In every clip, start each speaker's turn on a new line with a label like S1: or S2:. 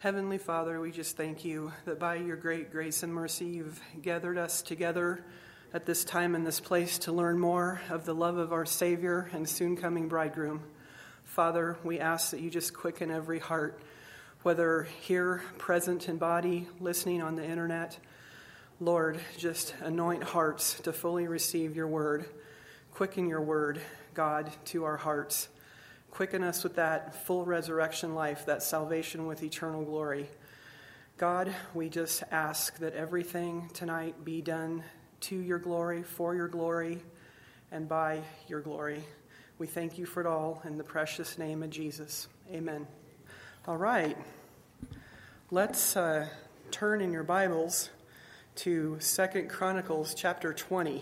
S1: Heavenly Father, we just thank you that by your great grace and mercy, you've gathered us together at this time and this place to learn more of the love of our Savior and soon coming bridegroom. Father, we ask that you just quicken every heart, whether here, present in body, listening on the internet. Lord, just anoint hearts to fully receive your word. Quicken your word, God, to our hearts. Quicken us with that full resurrection life, that salvation with eternal glory. God, we just ask that everything tonight be done to your glory, for your glory, and by your glory. We thank you for it all in the precious name of Jesus. Amen. All right. Let's turn in your Bibles to 2 Chronicles chapter 20.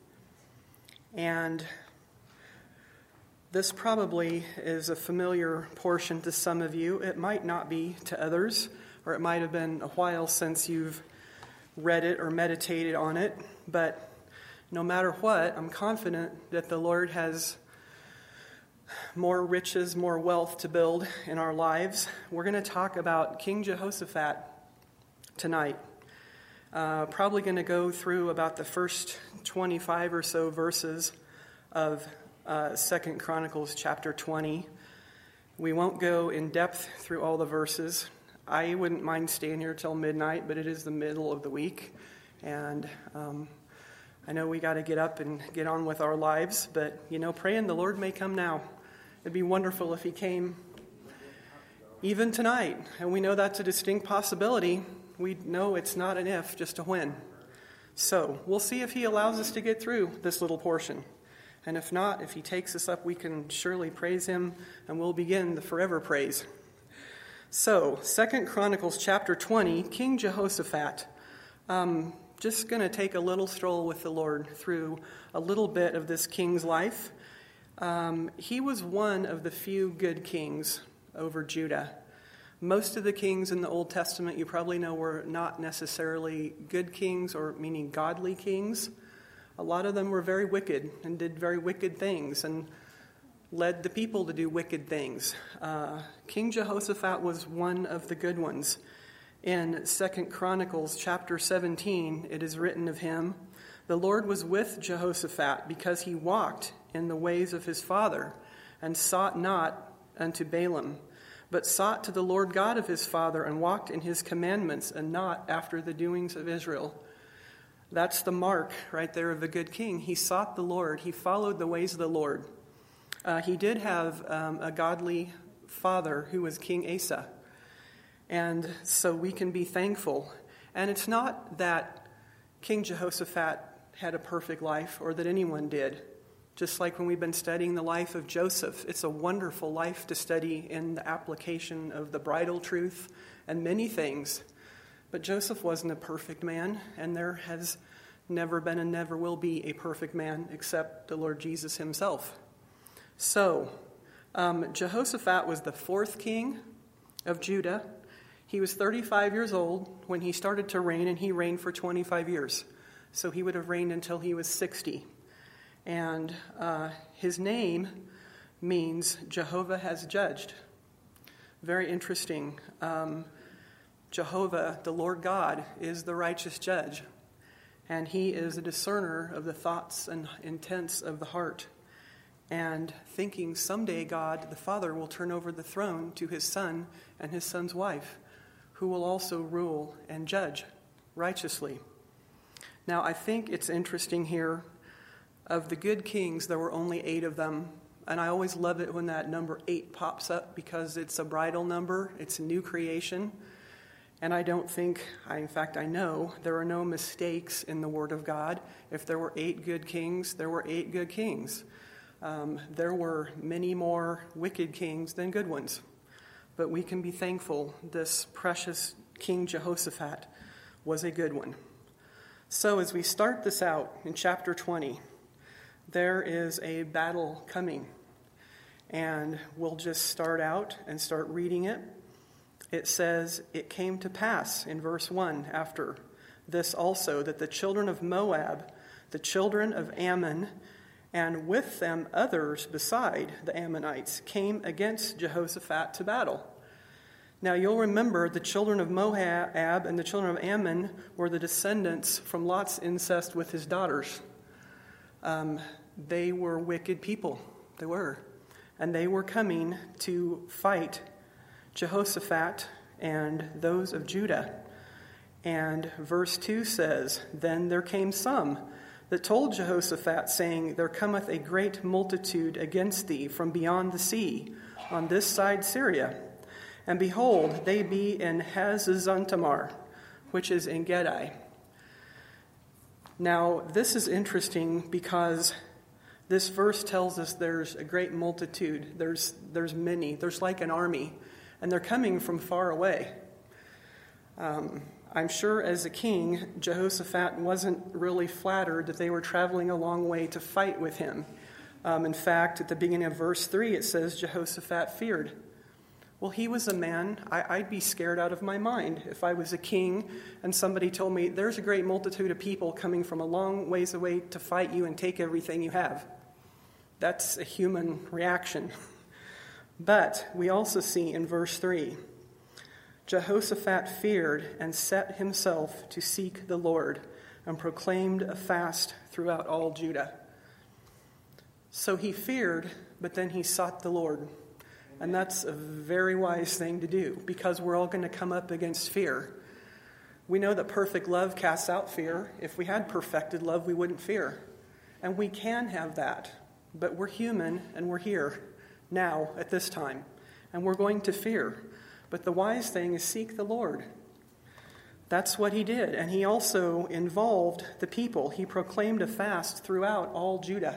S1: And this probably is a familiar portion to some of you. It might not be to others, or it might have been a while since you've read it or meditated on it. But no matter what, I'm confident that the Lord has more riches, more wealth to build in our lives. We're going to talk about King Jehoshaphat tonight. Probably going to go through about the first 25 or so verses of 2 Chronicles chapter 20. We won't go in depth through all the verses. I wouldn't mind staying here till midnight, but it is the middle of the week, and I know we got to get up and get on with our lives, but, praying the Lord may come now. It'd be wonderful if he came even tonight, and we know that's a distinct possibility. We know it's not an if, just a when. So we'll see if he allows us to get through this little portion. And if not, if he takes us up, we can surely praise him, and we'll begin the forever praise. So, 2 Chronicles chapter 20, King Jehoshaphat. Just going to take a little stroll with the Lord through a little bit of this king's life. He was one of the few good kings over Judah. Most of the kings in the Old Testament, you probably know, were not necessarily good kings, or meaning godly kings. A lot of them were very wicked and did very wicked things and led the people to do wicked things. King Jehoshaphat was one of the good ones. In 2 Chronicles chapter 17, it is written of him, "The Lord was with Jehoshaphat because he walked in the ways of his father and sought not unto Baalim, but sought to the Lord God of his father and walked in his commandments and not after the doings of Israel." That's the mark right there of a good king. He sought the Lord. He followed the ways of the Lord. He did have a godly father who was King Asa. And so we can be thankful. And it's not that King Jehoshaphat had a perfect life or that anyone did. Just like when we've been studying the life of Joseph, it's a wonderful life to study in the application of the bridal truth and many things. But Joseph wasn't a perfect man, and there has never been and never will be a perfect man except the Lord Jesus himself. So, Jehoshaphat was the fourth king of Judah. He was 35 years old when he started to reign, and he reigned for 25 years. So he would have reigned until he was 60. And his name means Jehovah has judged. Very interesting. Jehovah, the Lord God, is the righteous judge, and he is a discerner of the thoughts and intents of the heart, and thinking someday God, the Father, will turn over the throne to his Son and his Son's wife, who will also rule and judge righteously. Now, I think it's interesting here, of the good kings, there were only 8 of them, and I always love it when that number 8 pops up because it's a bridal number, it's a new creation. And I don't think, in fact, I know there are no mistakes in the Word of God. If there were 8 good kings, there were 8 good kings. There were many more wicked kings than good ones. But we can be thankful this precious King Jehoshaphat was a good one. So as we start this out in chapter 20, there is a battle coming. And we'll just start out and start reading it. It says, "It came to pass," in verse 1, after this also, "that the children of Moab, the children of Ammon, and with them others beside the Ammonites, came against Jehoshaphat to battle. Now you'll remember the children of Moab and the children of Ammon were the descendants from Lot's incest with his daughters. They were wicked people. They were. And they were coming to fight Jehoshaphat and those of Judah. And verse 2 says, Then there came some that told Jehoshaphat, saying, There cometh a great multitude against thee from beyond the sea, on this side Syria. And behold, they be in Hazazontamar, which is En Gedi. Now, this is interesting because this verse tells us there's a great multitude. There's many. There's like an army. And they're coming from far away. I'm sure as a king, Jehoshaphat wasn't really flattered that they were traveling a long way to fight with him. In fact, at the beginning of verse 3, it says Jehoshaphat feared. Well, he was a man. I'd be scared out of my mind if I was a king and somebody told me, there's a great multitude of people coming from a long ways away to fight you and take everything you have. That's a human reaction. But we also see in verse 3, Jehoshaphat feared and set himself to seek the Lord and proclaimed a fast throughout all Judah. So he feared, but then he sought the Lord. And that's a very wise thing to do because we're all going to come up against fear. We know that perfect love casts out fear. If we had perfected love, we wouldn't fear. And we can have that. But we're human and we're here now at this time. And we're going to fear. But the wise thing is seek the Lord. That's what he did. And he also involved the people. He proclaimed a fast throughout all Judah.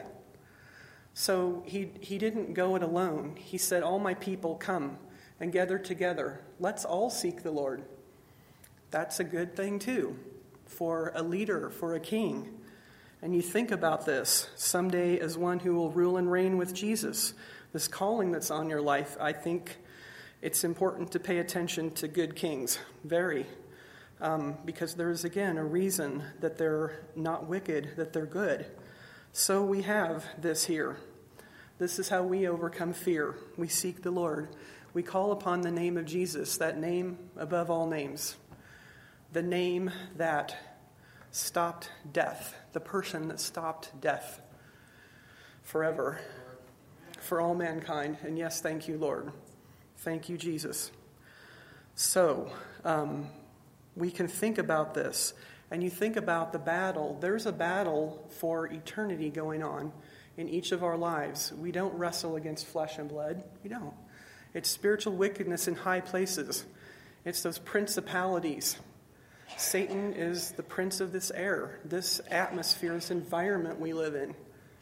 S1: So he didn't go it alone. He said, all my people come and gather together. Let's all seek the Lord. That's a good thing too for a leader, for a king. And you think about this someday as one who will rule and reign with Jesus. This calling that's on your life, I think it's important to pay attention to good kings. Very. Because there's, again, a reason that they're not wicked, that they're good. So we have this here. This is how we overcome fear. We seek the Lord. We call upon the name of Jesus, that name above all names. The name that stopped death, the person that stopped death forever for all mankind. And yes, thank you, Lord. Thank you, Jesus. So, we can think about this. And you think about the battle. There's a battle for eternity going on in each of our lives. We don't wrestle against flesh and blood. We don't. It's spiritual wickedness in high places. It's those principalities. Satan is the prince of this air, this atmosphere, this environment we live in.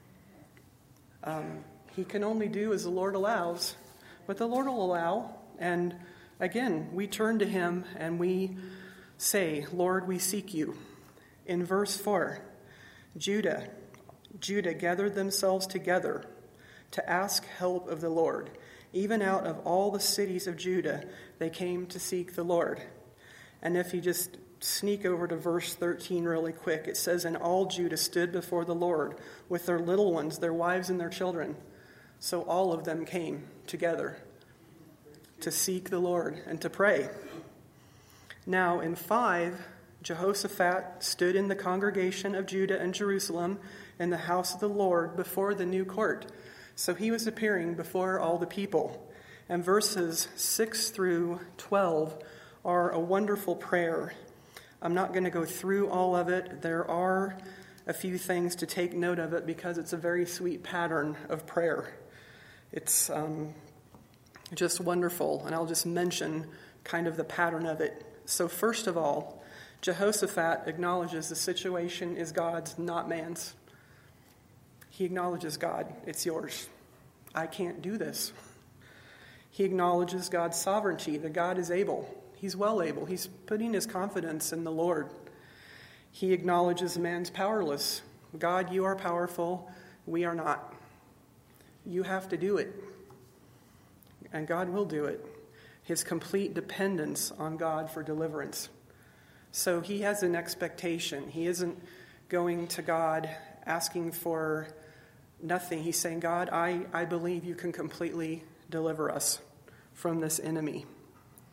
S1: He can only do as the Lord allows. But the Lord will allow. And again, we turn to him and we say, Lord, we seek you. In verse 4, Judah gathered themselves together to ask help of the Lord. Even out of all the cities of Judah, they came to seek the Lord. And if you just sneak over to verse 13 really quick, it says, And all Judah stood before the Lord with their little ones, their wives and their children. So all of them came together to seek the Lord and to pray. Now, in 5, Jehoshaphat stood in the congregation of Judah and Jerusalem in the house of the Lord before the new court. So he was appearing before all the people. And verses 6 through 12 are a wonderful prayer. I'm not going to go through all of it. There are a few things to take note of it because it's a very sweet pattern of prayer. It's just wonderful. And I'll just mention kind of the pattern of it. So first of all, Jehoshaphat acknowledges the situation is God's, not man's. He acknowledges, God, it's yours. I can't do this. He acknowledges God's sovereignty, that God is able. He's well able. He's putting his confidence in the Lord. He acknowledges man's powerless. God, you are powerful. We are not. You have to do it. And God will do it. His complete dependence on God for deliverance. So he has an expectation. He isn't going to God asking for nothing. He's saying, God, I believe you can completely deliver us from this enemy.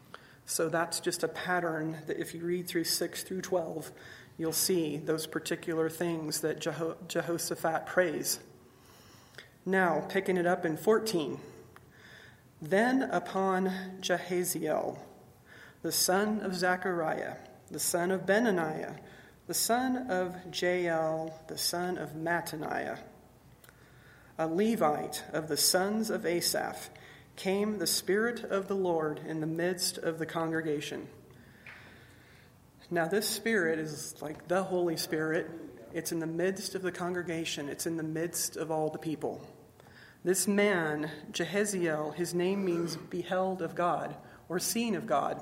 S1: So that's just a pattern that if you read through 6 through 12, you'll see those particular things that Jehoshaphat prays. Now, picking it up in 14. Then upon Jahaziel, the son of Zechariah, the son of Benaniah, the son of Jael, the son of Mattaniah, a Levite of the sons of Asaph, came the Spirit of the Lord in the midst of the congregation. Now this Spirit is like the Holy Spirit. It's in the midst of the congregation. It's in the midst of all the people. This man, Jahaziel, his name means beheld of God or seen of God.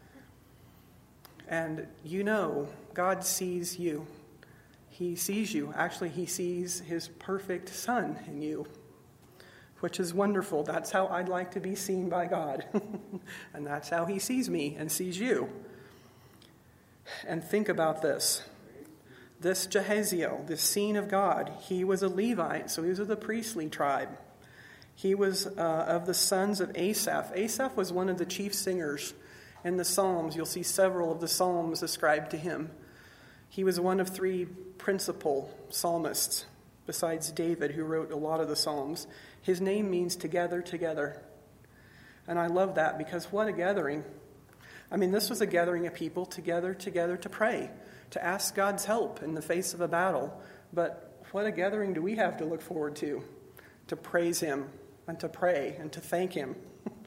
S1: And you know, God sees you. He sees you. Actually, he sees his perfect Son in you, which is wonderful. That's how I'd like to be seen by God. And that's how he sees me and sees you. And think about this. This Jahaziel, this seen of God, he was a Levite, so he was of the priestly tribe. He was of the sons of Asaph. Asaph was one of the chief singers in the Psalms. You'll see several of the Psalms ascribed to him. He was one of 3 principal psalmists, besides David, who wrote a lot of the Psalms. His name means together, together. And I love that because what a gathering. I mean, this was a gathering of people together to pray, to ask God's help in the face of a battle. But what a gathering do we have to look forward to praise him and to pray and to thank him.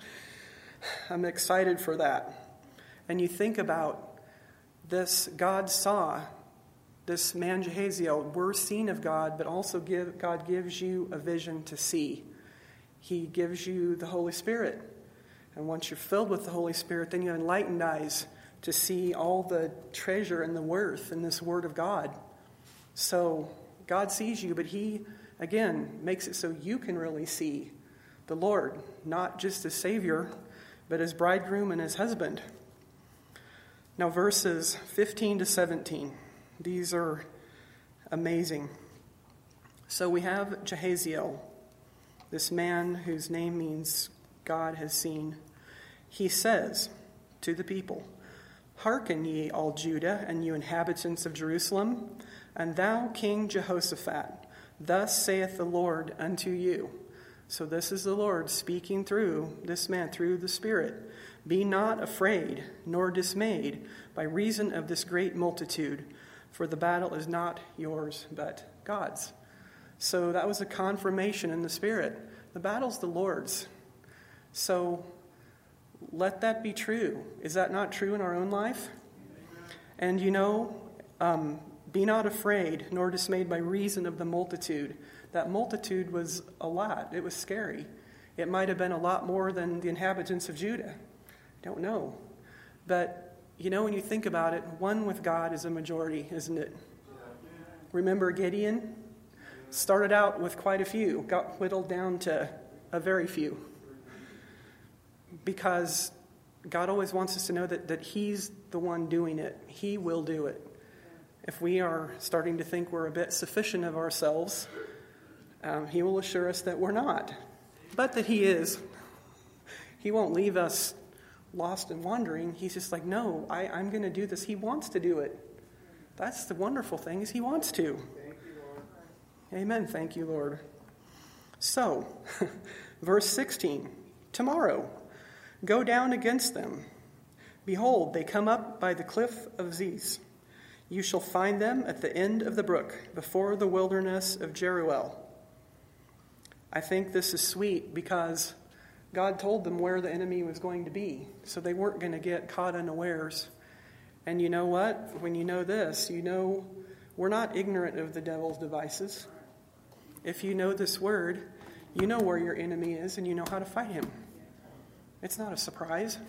S1: I'm excited for that. And you think about this, God saw this man Jahaziel, we're seen of God, but also God gives you a vision to see. He gives you the Holy Spirit. And once you're filled with the Holy Spirit, then you have enlightened eyes to see all the treasure and the worth in this Word of God. So God sees you, but he, again, makes it so you can really see the Lord, not just as Savior, but as bridegroom and as husband. Now, verses 15 to 17. These are amazing. So we have Jahaziel, this man whose name means God has seen. He says to the people, "Hearken ye, all Judah, and you inhabitants of Jerusalem, and thou, King Jehoshaphat, thus saith the Lord unto you." So this is the Lord speaking through this man, through the Spirit. "Be not afraid, nor dismayed, by reason of this great multitude, for the battle is not yours, but God's." So that was a confirmation in the Spirit. The battle's the Lord's. So let that be true. Is that not true in our own life? And you know, be not afraid, nor dismayed by reason of the multitude. That multitude was a lot. It was scary. It might have been a lot more than the inhabitants of Judah. Don't know. But, you know, when you think about it, one with God is a majority, isn't it? Remember Gideon? Started out with quite a few, got whittled down to a very few. Because God always wants us to know that he's the one doing it. He will do it. If we are starting to think we're a bit sufficient of ourselves, he will assure us that we're not, but that he is. He won't leave us lost and wandering. He's just like, no, I'm going to do this. He wants to do it. That's the wonderful thing, is he wants to.
S2: Thank you, Lord.
S1: Amen. Thank you, Lord. So, verse 16, tomorrow, go down against them. Behold, they come up by the cliff of Ziz. You shall find them at the end of the brook, before the wilderness of Jeruel. I think this is sweet because God told them where the enemy was going to be, so they weren't going to get caught unawares. And you know what? When you know this, you know we're not ignorant of the devil's devices. If you know this word, you know where your enemy is and you know how to fight him. It's not a surprise.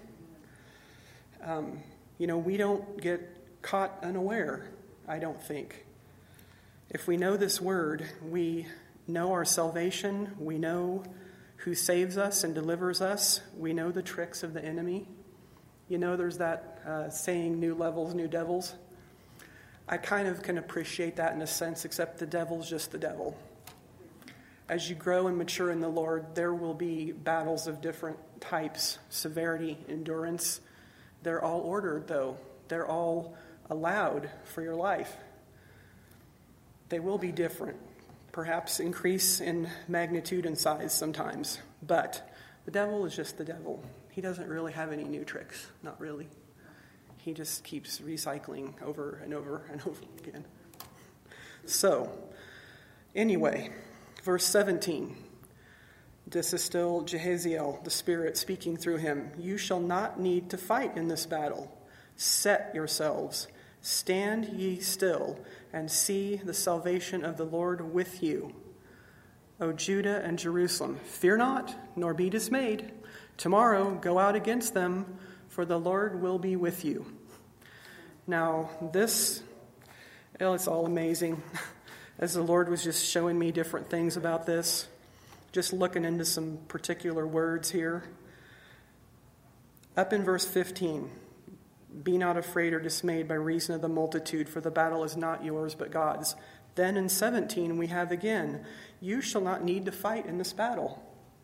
S1: We don't get caught unaware, I don't think. If we know this word, we know our salvation, we know who saves us and delivers us, we know the tricks of the enemy. You know, there's that saying, new levels, new devils. I kind of can appreciate that in a sense, except the devil's just the devil. As you grow and mature in the Lord, there will be battles of different types, severity, endurance, They're all ordered, though. They're all allowed for your life. They will be different, perhaps increase in magnitude and size sometimes, but the devil is just the devil. He doesn't really have any new tricks, not really. He just keeps recycling over and over and over again. So, anyway, verse 17. This is still Jehaziel, the Spirit speaking through him. You shall not need to fight in this battle. Set yourselves, stand ye still, and see the salvation of the Lord with you. O Judah and Jerusalem, fear not, nor be dismayed. Tomorrow go out against them, for the Lord will be with you. Now, it's all amazing. As the Lord was just showing me different things about this, just looking into some particular words here. Up in verse 15, be not afraid or dismayed by reason of the multitude, for the battle is not yours but God's. Then in 17 we have again, you shall not need to fight in this battle.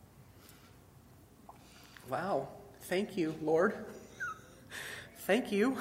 S1: Wow, thank you, Lord. Thank you.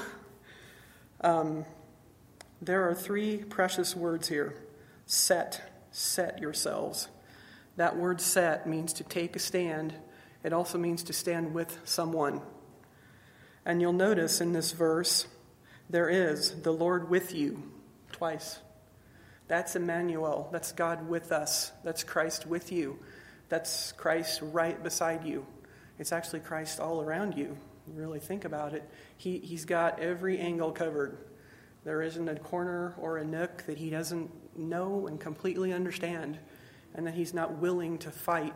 S1: There are three precious words here. Set yourselves. That word set means to take a stand. It also means to stand with someone. And you'll notice in this verse, there is the Lord with you twice. That's Emmanuel. That's God with us. That's Christ with you. That's Christ right beside you. It's actually Christ all around you. You really think about it. He's got every angle covered. There isn't a corner or a nook that he doesn't know and completely understand, and that he's not willing to fight.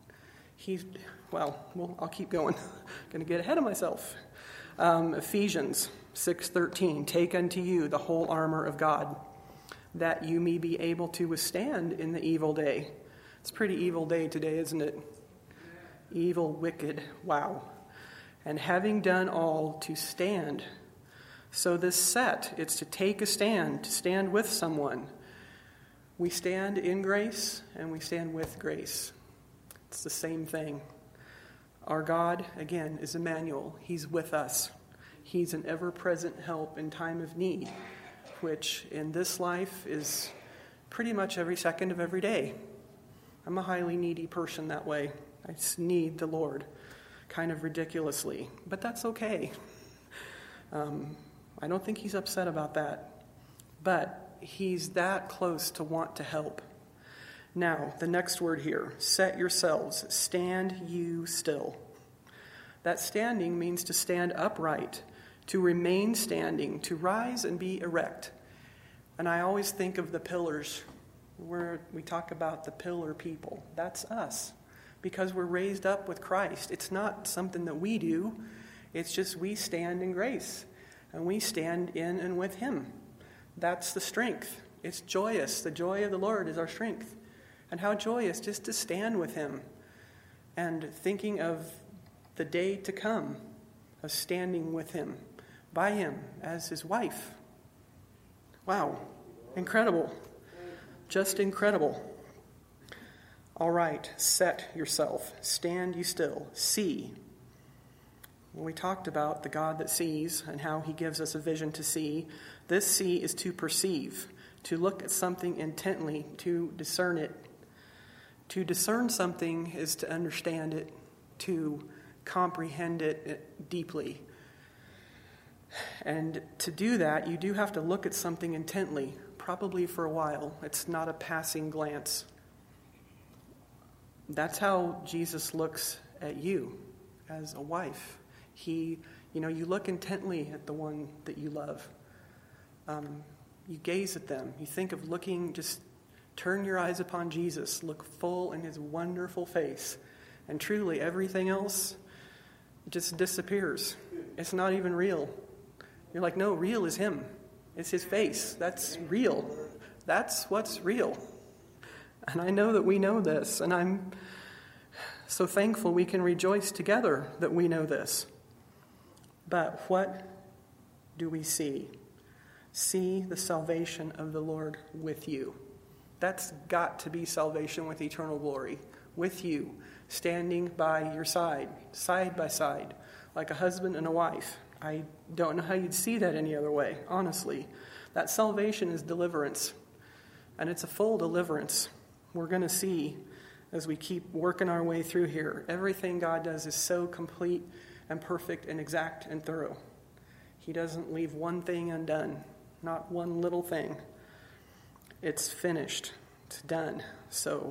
S1: I'll keep going. Going to get ahead of myself. Ephesians 6:13, take unto you the whole armor of God, that you may be able to withstand in the evil day. It's a pretty evil day today, isn't it? Evil, wicked, wow. And having done all, to stand. So this set, it's to take a stand, to stand with someone. We stand in grace and we stand with grace. It's the same thing. Our God, again, is Emmanuel. He's with us. He's an ever-present help in time of need, which in this life is pretty much every second of every day. I'm a highly needy person that way. I just need the Lord, kind of ridiculously, but that's okay. I don't think he's upset about that, but he's that close to want to help. Now, the next word here, set yourselves, stand you still. That standing means to stand upright, to remain standing, to rise and be erect. And I always think of the pillars, where we talk about the pillar people. That's us, because we're raised up with Christ. It's not something that we do. It's just we stand in grace, and we stand in and with him. That's the strength. It's joyous. The joy of the Lord is our strength. And how joyous just to stand with him and thinking of the day to come, of standing with him, by him as his wife. Wow, incredible. Just incredible. All right, set yourself, stand you still, see. When we talked about the God that sees and how he gives us a vision to see, this see is to perceive, to look at something intently, to discern it. To discern something is to understand it, to comprehend it deeply. And to do that, you do have to look at something intently, probably for a while. It's not a passing glance. That's how Jesus looks at you as a wife. You look intently at the one that you love. You gaze at them. You think of looking, just turn your eyes upon Jesus. Look full in his wonderful face. And truly, everything else just disappears. It's not even real. You're like, no, real is him. It's his face. That's real. That's what's real. And I know that we know this. And I'm so thankful we can rejoice together that we know this. But what do we see? See the salvation of the Lord with you. That's got to be salvation with eternal glory. With you, standing by your side by side, like a husband and a wife. I don't know how you'd see that any other way, honestly. That salvation is deliverance, and it's a full deliverance. We're going to see as we keep working our way through here. Everything God does is so complete and perfect and exact and thorough. He doesn't leave one thing undone, not one little thing. It's finished. It's done. So,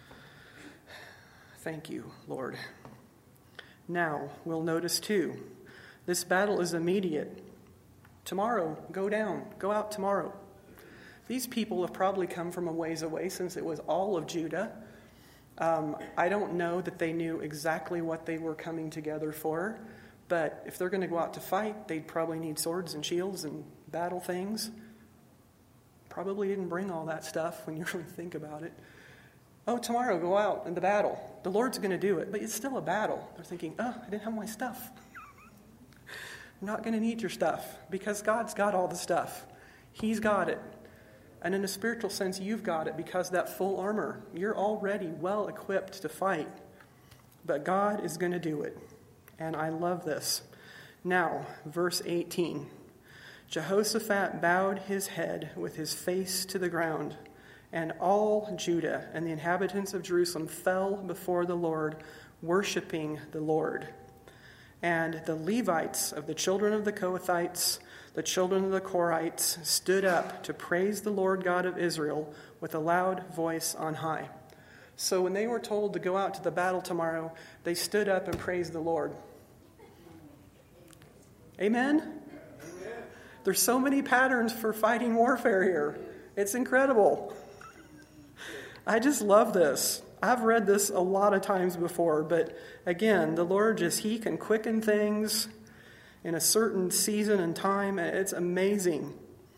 S1: thank you, Lord. Now, we'll notice too, this battle is immediate. Tomorrow, go out tomorrow. These people have probably come from a ways away since it was all of Judah. I don't know that they knew exactly what they were coming together for, but if they're going to go out to fight, they'd probably need swords and shields and battle things. Probably didn't bring all that stuff when you really think about it. Oh, tomorrow, go out in the battle. The Lord's going to do it, but it's still a battle. They're thinking, I didn't have my stuff. I'm not going to need your stuff because God's got all the stuff. He's got it. And in a spiritual sense, you've got it because that full armor, you're already well equipped to fight. But God is going to do it. And I love this. Now, verse 18. Jehoshaphat bowed his head with his face to the ground, and all Judah and the inhabitants of Jerusalem fell before the Lord, worshiping the Lord. And the Levites of the children of the Kohathites, the children of the Korites, stood up to praise the Lord God of Israel with a loud voice on high. So when they were told to go out to the battle tomorrow, they stood up and praised the Lord. Amen? There's so many patterns for fighting warfare here. It's incredible. I just love this. I've read this a lot of times before, but again, the Lord He can quicken things in a certain season and time. It's amazing.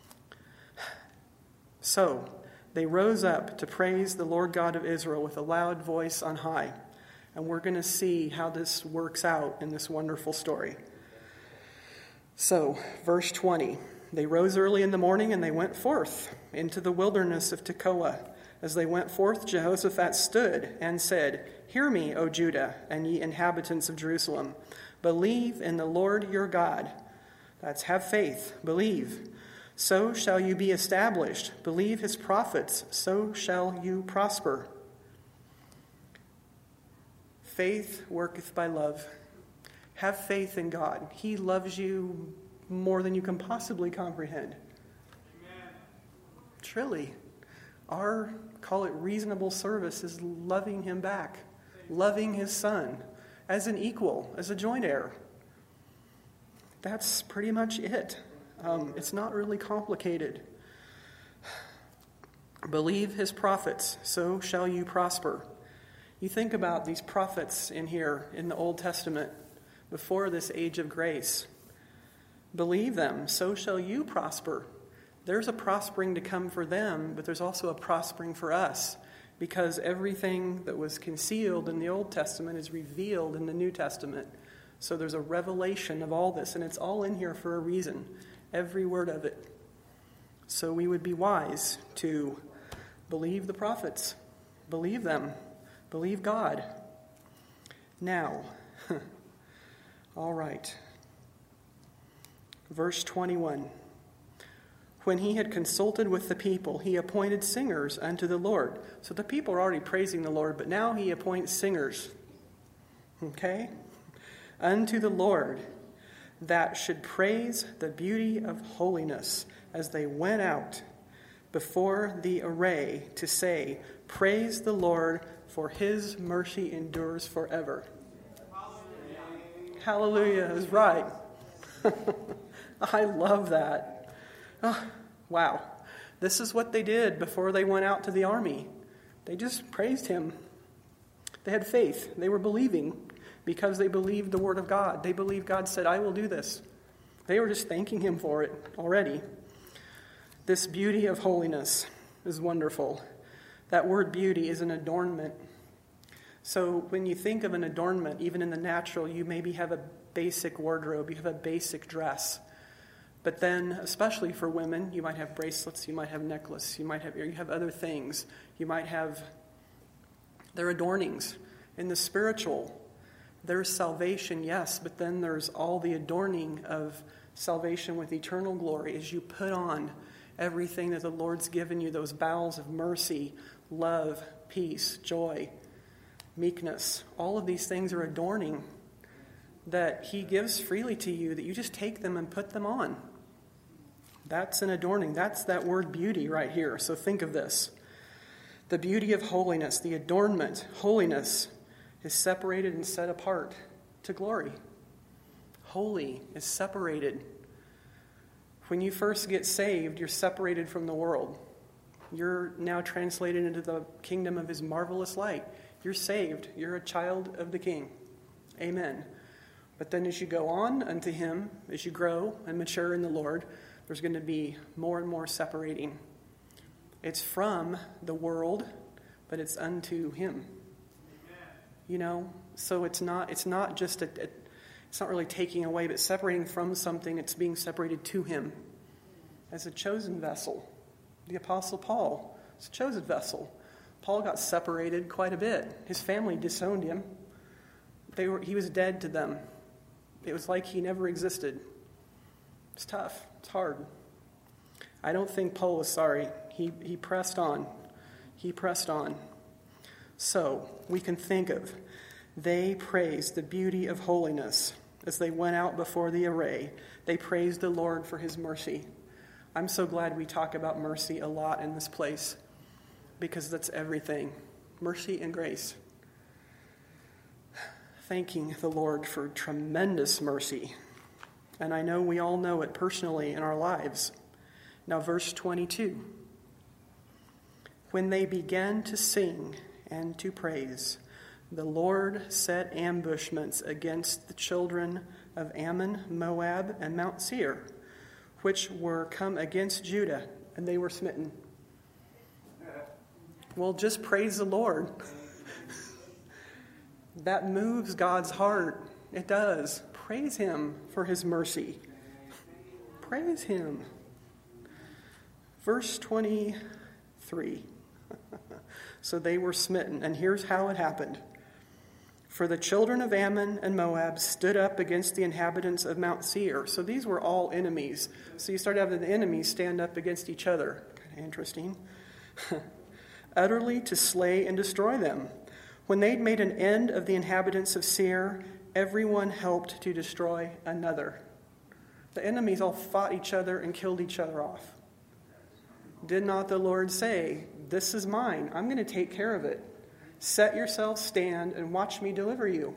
S1: So, they rose up to praise the Lord God of Israel with a loud voice on high. And we're going to see how this works out in this wonderful story. So, verse 20. They rose early in the morning and they went forth into the wilderness of Tekoa. As they went forth, Jehoshaphat stood and said, Hear me, O Judah, and ye inhabitants of Jerusalem. Believe in the Lord your God. That's have faith. Believe. So shall you be established. Believe his prophets. So shall you prosper. Faith worketh by love. Have faith in God. He loves you more than you can possibly comprehend. Amen. Truly. Our, call it reasonable service, is loving him back, loving his son as an equal, as a joint heir. That's pretty much it. It's not really complicated. Believe his prophets, so shall you prosper. You think about these prophets in here in the Old Testament before this age of grace. Believe them, so shall you prosper. There's a prospering to come for them, but there's also a prospering for us, because everything that was concealed in the Old Testament is revealed in the New Testament. So there's a revelation of all this, and it's all in here for a reason, every word of it. So we would be wise to believe the prophets, believe them, believe God. Now, all right, verse 21. When he had consulted with the people, he appointed singers unto the Lord. So the people are already praising the Lord, but now he appoints singers. Okay? Unto the Lord, that should praise the beauty of holiness as they went out before the array to say, Praise the Lord, for his mercy endures forever. Hallelujah is right. I love that. Oh, wow. This is what they did before they went out to the army. They just praised him. They had faith. They were believing because they believed the word of God. They believed God said, I will do this. They were just thanking him for it already. This beauty of holiness is wonderful. That word beauty is an adornment. So when you think of an adornment, even in the natural, you maybe have a basic wardrobe. You have a basic dress. But then, especially for women, you might have bracelets, you might have necklace, you have other things. You might have their adornings. In the spiritual, There's salvation, yes, but then there's all the adorning of salvation with eternal glory as you put on everything that the Lord's given you, those bowels of mercy, love, peace, joy, meekness. All of these things are adorning that he gives freely to you, that you just take them and put them on. That's an adorning. That's that word beauty right here. So think of this. The beauty of holiness, the adornment, holiness is separated and set apart to glory. Holy is separated. When you first get saved, you're separated from the world. You're now translated into the kingdom of his marvelous light. You're saved. You're a child of the King. Amen. But then as you go on unto him, as you grow and mature in the Lord, there's going to be more and more separating. It's from the world, but it's unto him. You know, so it's not just it's not really taking away, but separating from something. It's being separated to him as a chosen vessel. The Apostle Paul is a chosen vessel. Paul got separated quite a bit. His family disowned him. He was dead to them. It was like he never existed. It's tough. It's hard. I don't think Paul was sorry. He pressed on. He pressed on. So we can think of, they praised the beauty of holiness as they went out before the array. They praised the Lord for his mercy. I'm so glad we talk about mercy a lot in this place, because that's everything. Mercy and grace. Thanking the Lord for tremendous mercy. And I know we all know it personally in our lives. Now, verse 22. When they began to sing and to praise, the Lord set ambushments against the children of Ammon, Moab, and Mount Seir, which were come against Judah, and they were smitten. Well, just praise the Lord. That moves God's heart. It does. Praise him for his mercy. Praise him. Verse 23. So they were smitten. And here's how it happened. For the children of Ammon and Moab stood up against the inhabitants of Mount Seir. So these were all enemies. So you start having the enemies stand up against each other. Kind of interesting. Utterly to slay and destroy them. When they'd made an end of the inhabitants of Seir, everyone helped to destroy another. The enemies all fought each other and killed each other off. Did not the Lord say, "This is mine, I'm going to take care of it. Set yourself, stand, and watch me deliver you."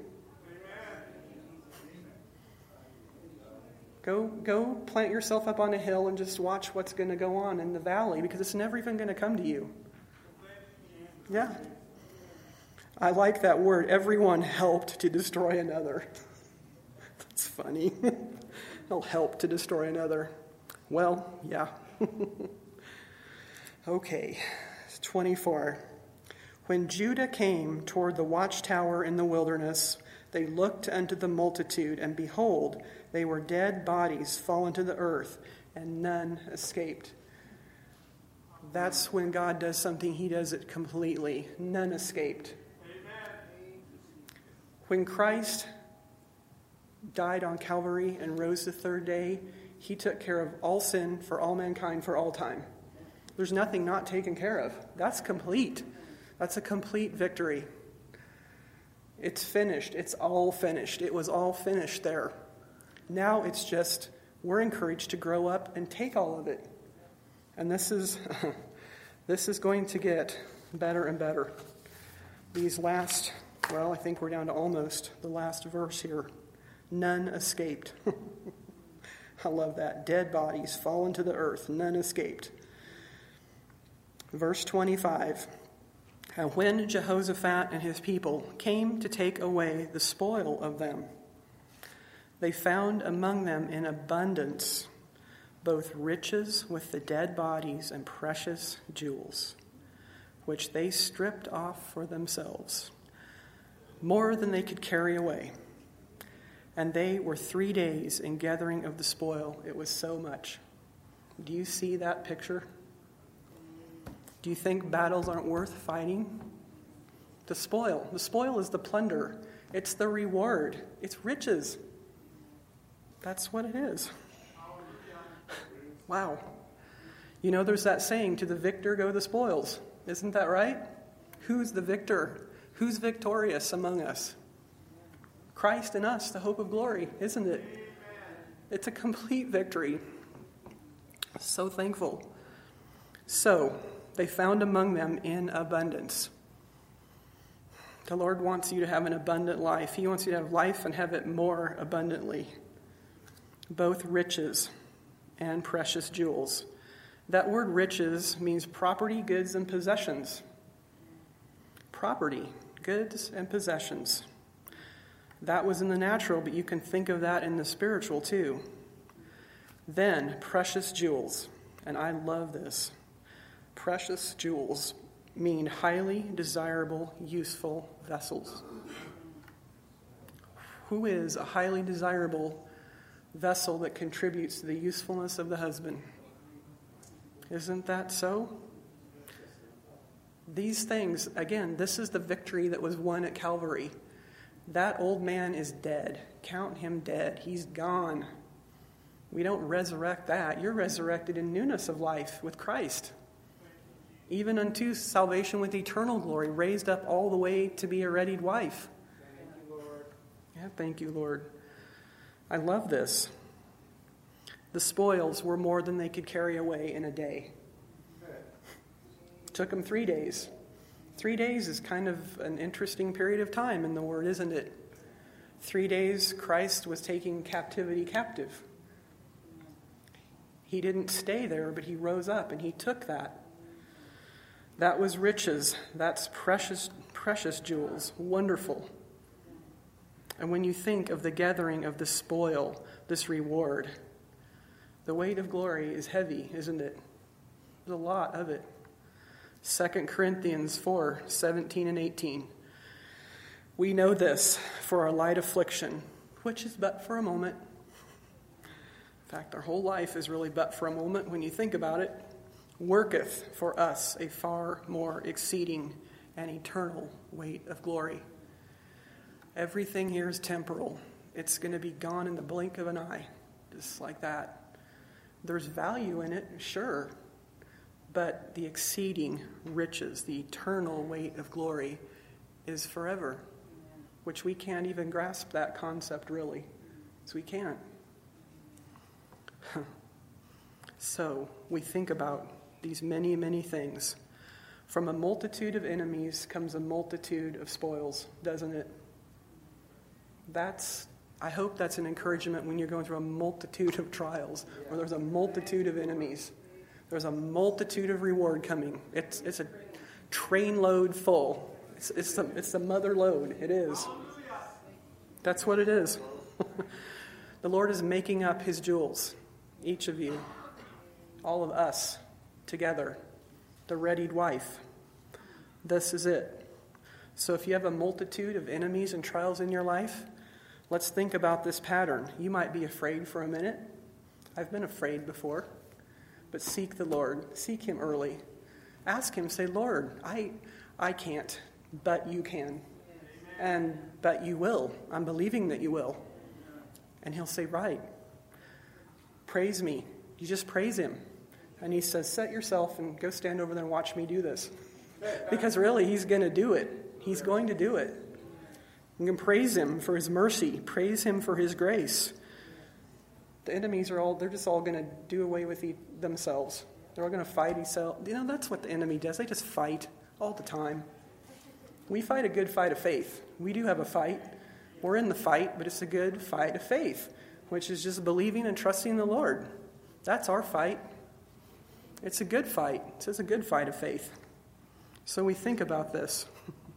S1: Go plant yourself up on a hill and just watch what's going to go on in the valley, because it's never even going to come to you. Yeah. I like that word. Everyone helped to destroy another. That's funny. They'll help to destroy another. Well, yeah. Okay, 24. When Judah came toward the watchtower in the wilderness, they looked unto the multitude, and behold, they were dead bodies fallen to the earth, and none escaped. That's when God does something, he does it completely. None escaped. Amen. When Christ died on Calvary and rose the third day, he took care of all sin for all mankind for all time. There's nothing not taken care of. That's complete. That's a complete victory. It's finished. It's all finished. It was all finished there. Now it's just, we're encouraged to grow up and take all of it. And this is going to get better and better. These last, I think we're down to almost the last verse here. None escaped. I love that. Dead bodies fallen to the earth. None escaped. Verse 25. And when Jehoshaphat and his people came to take away the spoil of them, they found among them in abundance both riches with the dead bodies and precious jewels, which they stripped off for themselves, more than they could carry away. And they were 3 days in gathering of the spoil. It was so much. Do you see that picture? Do you think battles aren't worth fighting? The spoil is the plunder. It's the reward. It's riches. That's what it is. Wow. You know, there's that saying, to the victor go the spoils. Isn't that right? Who's the victor? Who's victorious among us? Christ in us, the hope of glory, isn't it? It's a complete victory. So thankful. So, they found among them in abundance. The Lord wants you to have an abundant life. He wants you to have life and have it more abundantly. Both riches and precious jewels. That word riches means property, goods, and possessions. Property, goods, and possessions. That was in the natural, but you can think of that in the spiritual too. Then, precious jewels. And I love this. Precious jewels mean highly desirable, useful vessels. Who is a highly desirable vessel that contributes to the usefulness of the husband? Isn't that so? These things, again, this is the victory that was won at Calvary. That old man is dead. Count him dead. He's gone. We don't resurrect that. You're resurrected in newness of life with Christ. Even unto salvation with eternal glory, raised up all the way to be a readied wife.
S2: Thank you, Lord.
S1: Yeah, thank you, Lord. I love this. The spoils were more than they could carry away in a day. It took them 3 days. 3 days is kind of an interesting period of time in the Word, isn't it? 3 days Christ was taking captivity captive. He didn't stay there, but he rose up and he took that. That was riches. That's precious, precious jewels. Wonderful. And when you think of the gathering of the spoil, this reward, the weight of glory is heavy, isn't it? There's a lot of it. 2 Corinthians 4, 17 and 18. We know this for our light affliction, which is but for a moment. In fact, our whole life is really but for a moment when you think about it. Worketh for us a far more exceeding and eternal weight of glory. Everything here is temporal. It's going to be gone in the blink of an eye, just like that. There's value in it, sure, but the exceeding riches, the eternal weight of glory is forever, which we can't even grasp that concept really. So we can't. So we think about these many, many things. From a multitude of enemies comes a multitude of spoils, doesn't it? I hope that's an encouragement when you're going through a multitude of trials, where there's a multitude of enemies. There's a multitude of reward coming. It's a train load full. It's the mother load. It is. That's what it is. The Lord is making up his jewels. Each of you. All of us. Together. The readied wife. This is it. So if you have a multitude of enemies and trials in your life, let's think about this pattern. You might be afraid for a minute. I've been afraid before. But seek the Lord. Seek him early. Ask him. Say, Lord, I can't, but you can. But you will. I'm believing that you will. And he'll say, right. Praise me. You just praise him. And he says, set yourself and go stand over there and watch me do this. Because really, he's going to do it. He's going to do it. You can praise him for his mercy. Praise him for his grace. The enemies they're just all going to do away with themselves. They're all going to fight each other. You know, that's what the enemy does. They just fight all the time. We fight a good fight of faith. We do have a fight. We're in the fight, but it's a good fight of faith, which is just believing and trusting the Lord. That's our fight. It's a good fight. It's a good fight of faith. So we think about this.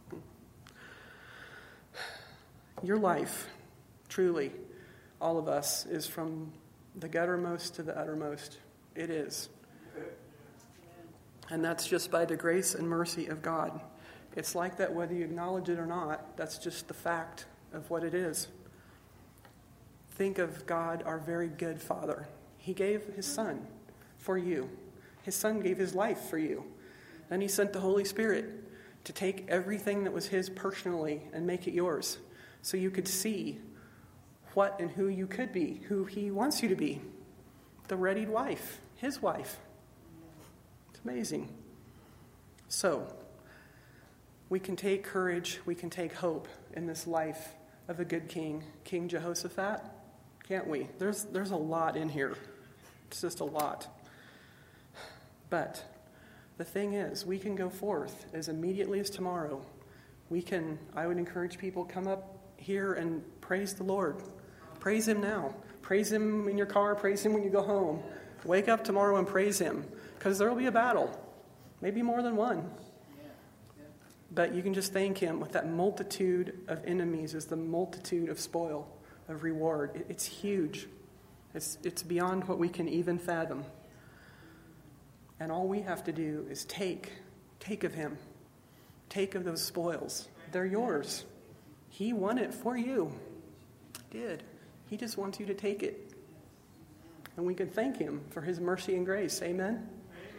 S1: Your life, truly, all of us, is from the guttermost to the uttermost. It is. And that's just by the grace and mercy of God. It's like that whether you acknowledge it or not. That's just the fact of what it is. Think of God, our very good Father. He gave his Son for you. His Son gave his life for you. Then he sent the Holy Spirit to take everything that was his personally and make it yours. so you could see what and who you could be, who he wants you to be. The readied wife, his wife. It's amazing. So, we can take courage, we can take hope in this life of a good king, King Jehoshaphat, can't we? There's a lot in here. It's just a lot. But the thing is, we can go forth as immediately as tomorrow. I would encourage people, come up here and praise the Lord. Praise him now. Praise him in your car. Praise him when you go home. Wake up tomorrow and praise him, because there will be a battle. Maybe more than one. But you can just thank him with that multitude of enemies as the multitude of spoil, of reward. It's huge. It's beyond what we can even fathom. And all we have to do is take of him. Take of those spoils. They're yours. He won it for you. He did. He just wants you to take it. And we can thank him for his mercy and grace. Amen?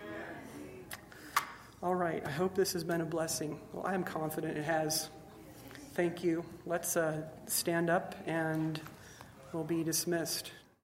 S1: All right. I hope this has been a blessing. Well, I am confident it has. Thank you. Let's stand up and we'll be dismissed.